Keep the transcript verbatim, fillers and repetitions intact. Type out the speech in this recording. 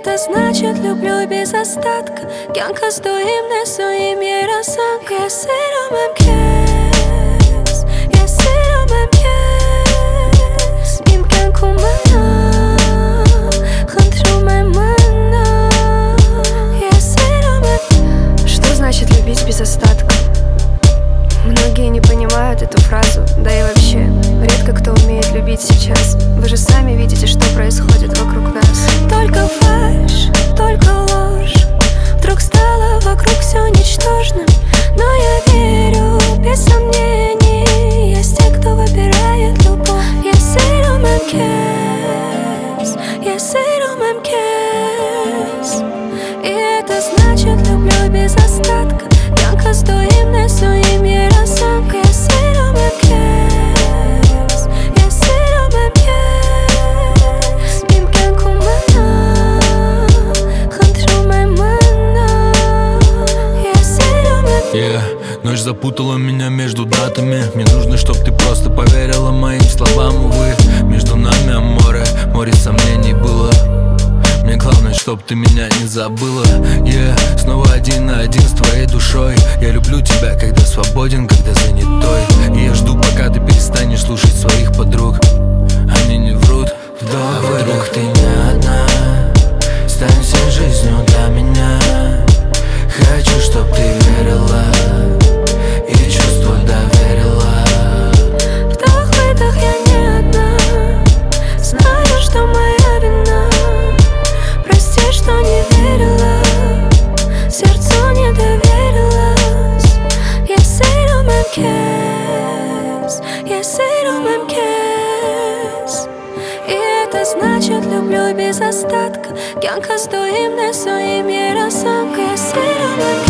это значит люблю без остатка. Кянка стоим не своим ярасанка. Я сыром em kes, я сыром em kes. Им кянку мана, хантру мэ мана. Я сыром em. Что значит любить без остатка? Многие не понимают эту фразу, да и вообще редко кто умеет любить сейчас. Вы же сами видите, что происходит вокруг нас. Только фальшь, только ложь. Вдруг стало вокруг все ничтожным. Но я верю, без сомнений, есть те, кто выбирает любовь. Я сыром em kes, я сыром em kes. И это значит люблю без остатка. Кянка стоим не своим ярасанка. Я сыром em kes, я сыром em kes. Им кянку мана, хантру мэ мана. Я сыром em kes. Yeah. Ночь запутала меня между датами. Мне нужно, чтоб ты просто поверила моим словам. Увы, между нами море, море сомнений было. Мне главное, чтоб ты меня не забыла. Yeah. Снова один на один с твоей душой. Я люблю тебя, когда свободен, когда занятой. И я жду, пока ты перестанешь слушать своих подруг. Они не врут. Вдох, выдох, ты не одна. Стань всей жизнью для меня. Хочу, чтоб ты верила и чувства доверила. Вдох, выдох, я не одна. Знаю, что моя вина. Прости, что не верила, сердцу не доверилась. Я сыром em kes, я сыром em kes. И это значит люблю без остатка. Кянка стоим не своим ярасанка. Я сыром em kes.